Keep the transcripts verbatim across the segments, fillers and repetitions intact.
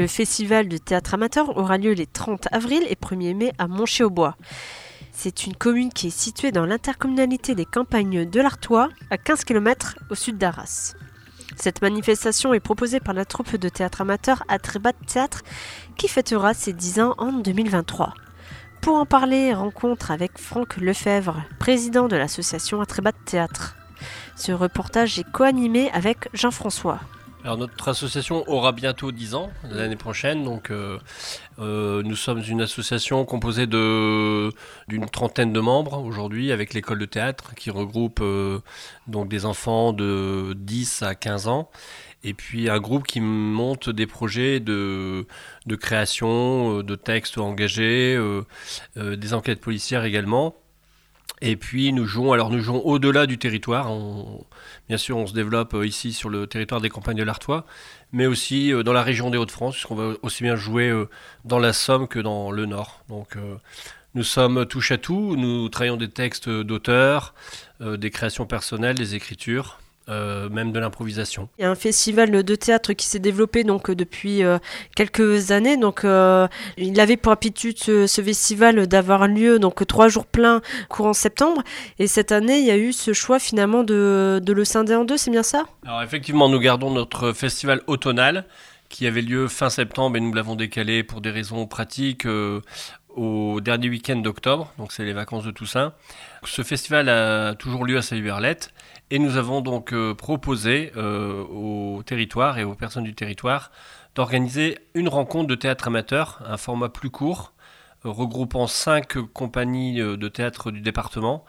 le festival de théâtre amateur aura lieu les trente avril et premier mai à Monchy-au-Bois. C'est une commune qui est située dans l'intercommunalité des Campagnes de l'Artois, à quinze kilomètres au sud d'Arras. Cette manifestation est proposée par la troupe de théâtre amateur Atrébat Théâtre qui fêtera ses dix ans en deux mille vingt-trois. Pour en parler, rencontre avec Franck Lefebvre, président de l'association Atrébat Théâtre. Ce reportage est co-animé avec Jean-François. Alors notre association aura bientôt dix ans l'année prochaine, donc euh, euh, nous sommes une association composée de, d'une trentaine de membres aujourd'hui avec l'école de théâtre qui regroupe euh, donc des enfants de dix à quinze ans et puis un groupe qui monte des projets de, de création, de textes engagés, euh, euh, des enquêtes policières également. Et puis nous jouons, alors nous jouons au-delà du territoire. On, bien sûr, on se développe ici sur le territoire des Campagnes de l'Artois, mais aussi dans la région des Hauts-de-France, puisqu'on va aussi bien jouer dans la Somme que dans le Nord. Donc euh, nous sommes touche à tout. Nous travaillons des textes d'auteurs, euh, des créations personnelles, des écritures. Euh, même de l'improvisation. Il y a un festival de théâtre qui s'est développé donc depuis euh, quelques années. Donc, euh, il avait pour habitude ce, ce festival d'avoir lieu donc trois jours pleins courant septembre. Et cette année, il y a eu ce choix finalement de, de le scinder en deux. C'est bien ça ? Alors effectivement, nous gardons notre festival automnal qui avait lieu fin septembre et nous l'avons décalé pour des raisons pratiques euh, au dernier week-end d'octobre. Donc c'est les vacances de Toussaint. Ce festival a toujours lieu à Sailly-Berlette. Et nous avons donc euh, proposé euh, au territoire et aux personnes du territoire d'organiser une rencontre de théâtre amateur, un format plus court, euh, regroupant cinq compagnies de théâtre du département.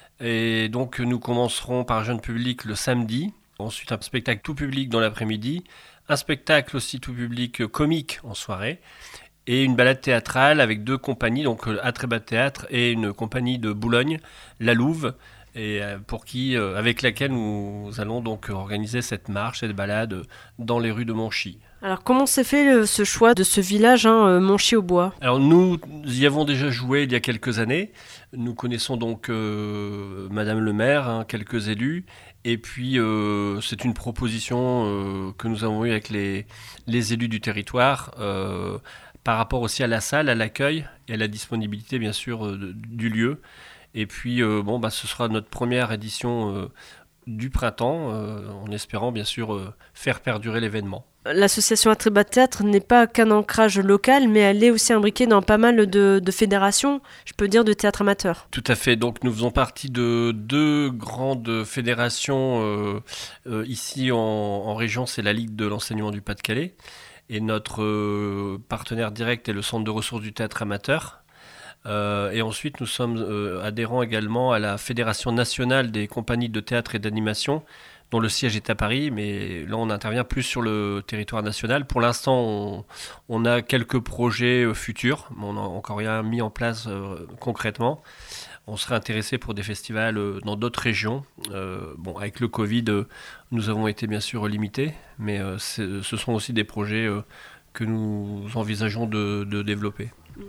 Et donc nous commencerons par jeune public le samedi, ensuite un spectacle tout public dans l'après-midi, un spectacle aussi tout public comique en soirée, et une balade théâtrale avec deux compagnies, donc Atrébat Théâtre et une compagnie de Boulogne, La Louve, et pour qui, avec laquelle nous allons donc organiser cette marche, cette balade dans les rues de Monchy. Alors comment s'est fait ce choix de ce village, hein, Monchy-au-Bois ? Alors nous y avons déjà joué il y a quelques années. Nous connaissons donc euh, Madame le maire, hein, quelques élus. Et puis euh, c'est une proposition euh, que nous avons eue avec les, les élus du territoire euh, par rapport aussi à la salle, à l'accueil et à la disponibilité bien sûr euh, du lieu. Et puis, euh, bon, bah, ce sera notre première édition euh, du printemps, euh, en espérant bien sûr euh, faire perdurer l'événement. L'association Atrébat Théâtre n'est pas qu'un ancrage local, mais elle est aussi imbriquée dans pas mal de, de fédérations, je peux dire, de théâtre amateur. Tout à fait. Donc, nous faisons partie de deux grandes fédérations euh, euh, ici en, en région. C'est la Ligue de l'enseignement du Pas-de-Calais. Et notre euh, partenaire direct est le Centre de ressources du théâtre amateur. Euh, et ensuite, nous sommes euh, adhérents également à la Fédération nationale des compagnies de théâtre et d'animation, dont le siège est à Paris, mais là, on intervient plus sur le territoire national. Pour l'instant, on, on a quelques projets euh, futurs, mais on n'a encore rien mis en place euh, concrètement. On serait intéressé pour des festivals euh, dans d'autres régions. Euh, bon, avec le Covid, euh, nous avons été bien sûr limités, mais euh, ce sont aussi des projets euh, que nous envisageons de, de développer.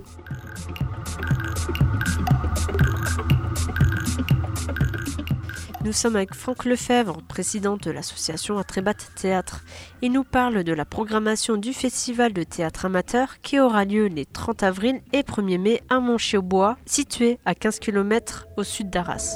Nous sommes avec Franck Lefebvre, président de l'association Atrébat Théâtre. Il nous parle de la programmation du festival de théâtre amateur qui aura lieu les trente avril et premier mai à Monchy-au-Bois, situé à quinze kilomètres au sud d'Arras.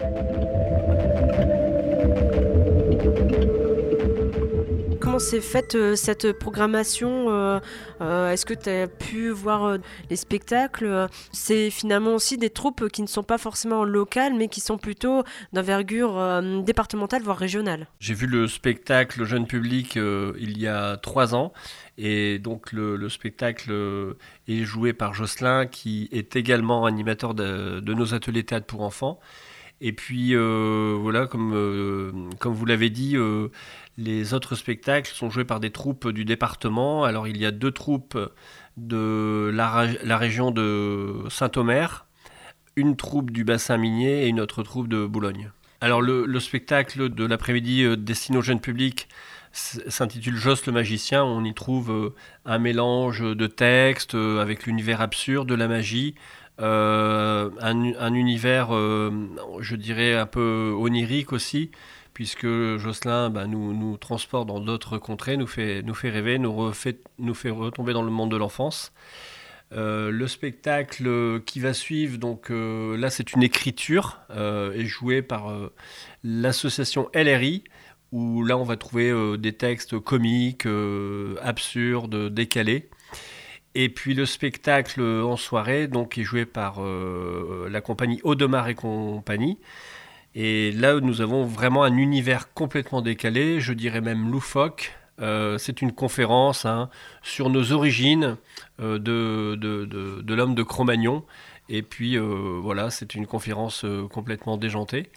Comment s'est faite euh, cette programmation euh, euh, Est-ce que tu as pu voir euh, les spectacles ? C'est finalement aussi des troupes qui ne sont pas forcément locales, mais qui sont plutôt d'envergure euh, départementale, voire régionale. J'ai vu le spectacle jeune public euh, il y a trois ans. Et donc le, le spectacle euh, est joué par Jocelyn, qui est également animateur de, de nos ateliers théâtre pour enfants. Et puis euh, voilà, comme, euh, comme vous l'avez dit, euh, les autres spectacles sont joués par des troupes du département. Alors il y a deux troupes de la, la région de Saint-Omer, une troupe du bassin minier et une autre troupe de Boulogne. Alors le, le spectacle de l'après-midi euh, destiné au jeune public s'intitule Joss le magicien. On y trouve euh, un mélange de textes euh, avec l'univers absurde de la magie, Euh, un, un univers, euh, je dirais, un peu onirique aussi, puisque Jocelyn bah, nous, nous transporte dans d'autres contrées, nous fait, nous fait rêver, nous, refait, nous fait retomber dans le monde de l'enfance. Euh, le spectacle qui va suivre, donc euh, là c'est une écriture, euh, est joué par euh, l'association L R I, où là on va trouver euh, des textes comiques, euh, absurdes, décalés. Et puis le spectacle en soirée, donc, est joué par euh, la compagnie Audemars et compagnie. Et là, nous avons vraiment un univers complètement décalé, je dirais même loufoque. Euh, c'est une conférence hein, sur nos origines euh, de, de, de, de l'homme de Cro-Magnon. Et puis euh, voilà, c'est une conférence euh, complètement déjantée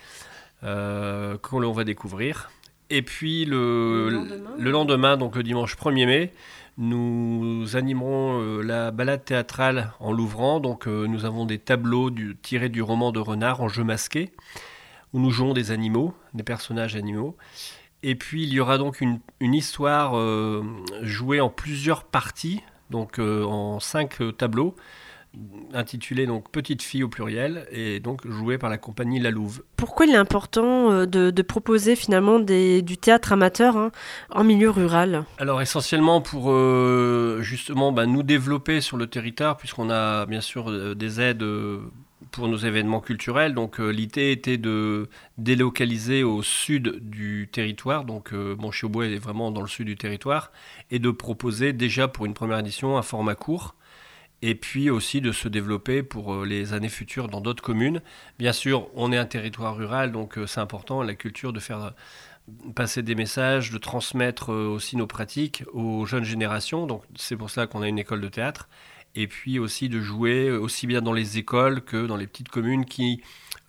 euh, qu'on va découvrir. Et puis le, le lendemain, le lendemain donc le dimanche premier mai, nous animerons euh, la balade théâtrale en l'ouvrant. Donc euh, nous avons des tableaux du, tirés du roman de Renard en jeu masqué, où nous jouons des animaux, des personnages animaux. Et puis il y aura donc une, une histoire euh, jouée en plusieurs parties, donc euh, en cinq euh, tableaux, intitulée donc Petite fille au pluriel, et donc jouée par la compagnie La Louve. Pourquoi il est important euh, de, de proposer finalement des, du théâtre amateur hein, en milieu rural ? Alors essentiellement pour euh, justement bah, nous développer sur le territoire, puisqu'on a bien sûr euh, des aides euh, pour nos événements culturels. Donc euh, l'idée était de délocaliser au sud du territoire, donc euh, Monchy-au-Bois est vraiment dans le sud du territoire, et de proposer déjà pour une première édition un format court, et puis aussi de se développer pour euh, les années futures dans d'autres communes. Bien sûr, on est un territoire rural, donc euh, c'est important, la culture, de faire passer des messages, de transmettre euh, aussi nos pratiques aux jeunes générations, donc c'est pour ça qu'on a une école de théâtre, et puis aussi de jouer aussi bien dans les écoles que dans les petites communes qui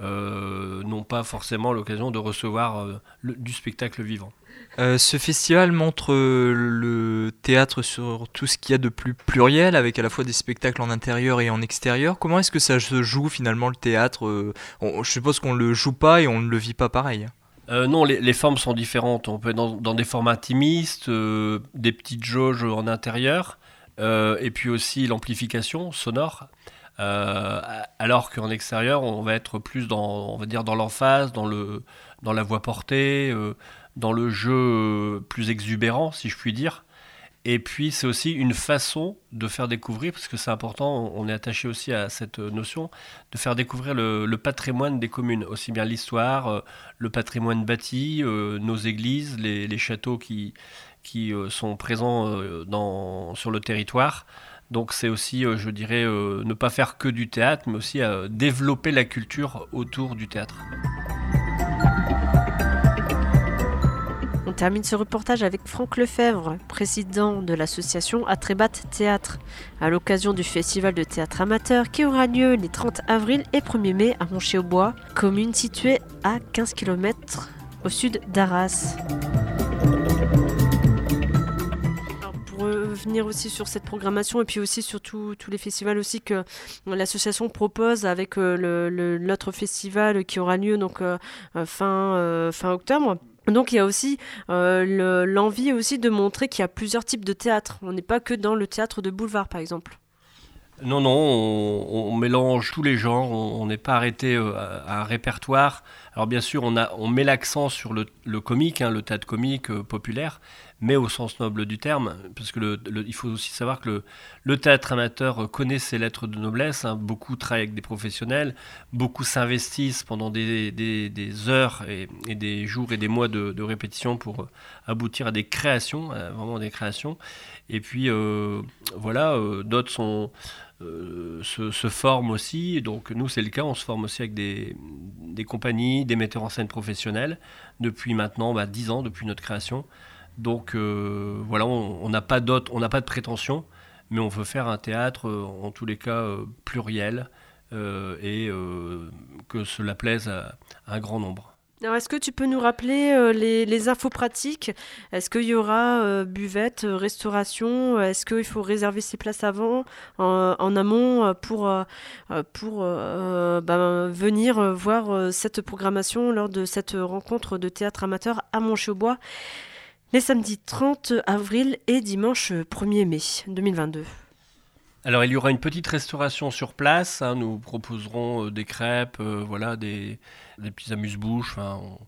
euh, n'ont pas forcément l'occasion de recevoir euh, le, du spectacle vivant. Euh, ce festival montre euh, le théâtre sur tout ce qu'il y a de plus pluriel, avec à la fois des spectacles en intérieur et en extérieur. Comment est-ce que ça se joue finalement le théâtre ? euh, on, Je suppose qu'on ne le joue pas et on ne le vit pas pareil. Euh, non, les, les formes sont différentes. On peut être dans, dans des formats intimistes, euh, des petites jauges en intérieur, euh, et puis aussi l'amplification sonore. Euh, alors qu'en extérieur, on va être plus dans, on va dire, dans l'emphase, dans, le, dans la voix portée, euh, dans le jeu plus exubérant, si je puis dire. Et puis, c'est aussi une façon de faire découvrir, parce que c'est important, on est attaché aussi à cette notion, de faire découvrir le, le patrimoine des communes, aussi bien l'histoire, euh, le patrimoine bâti, euh, nos églises, les, les châteaux qui, qui euh, sont présents euh, dans, sur le territoire. Donc c'est aussi, euh, je dirais, euh, ne pas faire que du théâtre, mais aussi euh, développer la culture autour du théâtre. On termine ce reportage avec Franck Lefebvre, président de l'association Atrébat Théâtre, à l'occasion du festival de théâtre amateur qui aura lieu les trente avril et premier mai à Monchy-au-Bois, commune située à quinze kilomètres au sud d'Arras. Revenir aussi sur cette programmation et puis aussi sur tout, tous les festivals aussi que l'association propose avec euh, le, le, l'autre festival qui aura lieu donc euh, fin, euh, fin octobre. Donc il y a aussi euh, le, l'envie aussi de montrer qu'il y a plusieurs types de théâtre. On n'est pas que dans le théâtre de boulevard par exemple. Non, non, on, on mélange tous les genres, on n'est pas arrêté euh, à un répertoire. Alors bien sûr, on, a, on met l'accent sur le, le comique, hein, le théâtre comique euh, populaire, mais au sens noble du terme, parce que le, le, il faut aussi savoir que le, le théâtre amateur connaît ses lettres de noblesse, hein, beaucoup travaillent avec des professionnels, beaucoup s'investissent pendant des, des, des heures et, et des jours et des mois de, de répétition pour aboutir à des créations, à vraiment des créations. Et puis euh, voilà, euh, d'autres sont... Euh, se, se forment aussi, donc nous c'est le cas, on se forme aussi avec des, des compagnies, des metteurs en scène professionnels, depuis maintenant bah, dix ans, depuis notre création. Donc euh, voilà, on n'a pas d'autres, on n'a pas de prétention, mais on veut faire un théâtre, euh, en tous les cas, euh, pluriel, euh, et euh, que cela plaise à, à un grand nombre. Alors, est-ce que tu peux nous rappeler euh, les, les infos pratiques ? Est-ce qu'il y aura euh, buvette, euh, restauration ? Est-ce qu'il faut réserver ses places avant, en, en amont, pour, euh, pour euh, bah, venir voir euh, cette programmation lors de cette rencontre de théâtre amateur à Monchy-au-Bois les samedis trente avril et dimanche premier mai deux mille vingt-deux. Alors il y aura une petite restauration sur place, hein, nous proposerons euh, des crêpes, euh, voilà, des, des petits amuse-bouches, hein,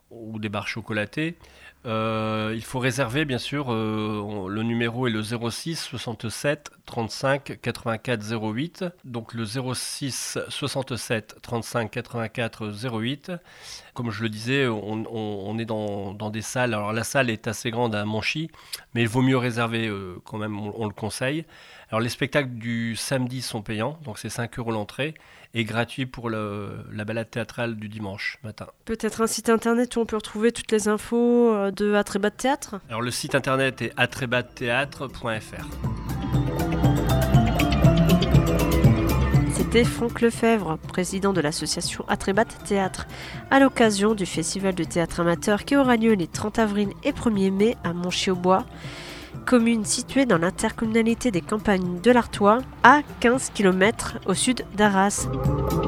ou des barres chocolatées. Euh, il faut réserver, bien sûr, euh, on, le numéro est le zéro six soixante-sept trente-cinq quatre-vingt-quatre zéro huit, donc le zéro six soixante-sept trente-cinq quatre-vingt-quatre zéro huit. Comme je le disais, on, on, on est dans, dans des salles, alors la salle est assez grande à Monchy, mais il vaut mieux réserver euh, quand même, on, on le conseille. Alors les spectacles du samedi sont payants, donc c'est cinq euros l'entrée, et gratuit pour le, la balade théâtrale du dimanche matin. Peut-être un site internet où on peut retrouver toutes les infos de Atrébat Théâtre ? Alors le site internet est atrébat théâtre point f r. C'était Franck Lefebvre, président de l'association Atrébat Théâtre, à l'occasion du festival de théâtre amateur qui aura lieu les trente avril et premier mai à Monchy-au-Bois, commune située dans l'intercommunalité des Campagnes de l'Artois, à quinze kilomètres au sud d'Arras.